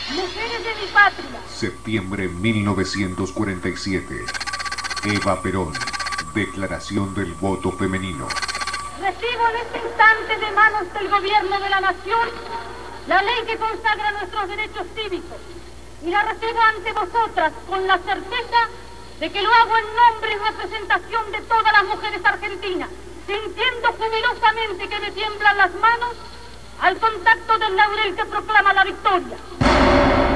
mujeres de mi patria. Septiembre 1947. Eva Perón. Declaración del voto femenino. Recibo en este instante de manos del gobierno de la nación la ley que consagra nuestros derechos cívicos y la recibo ante vosotras con la certeza de que lo hago en nombre y representación de todas las mujeres argentinas, sintiendo jubilosamente que me tiemblan las manos al contacto del laurel que proclama la victoria.